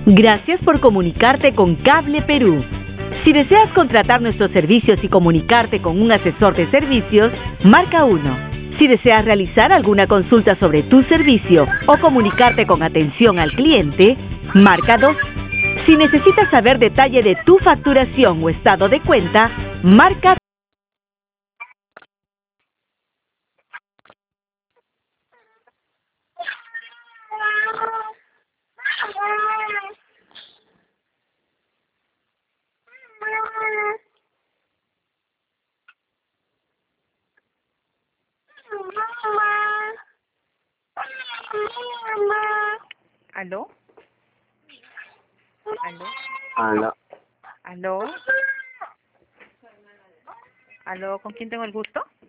Gracias por comunicarte con Cable Perú. Si deseas contratar nuestros servicios y comunicarte con un asesor de servicios, marca 1. Si deseas realizar alguna consulta sobre tu servicio o comunicarte con atención al cliente, marca 2. Si necesitas saber detalle de tu facturación o estado de cuenta, marca 3. ¿Aló? ¿Aló? Aló. ¿Aló? ¿Aló? ¿Con quién tengo el gusto?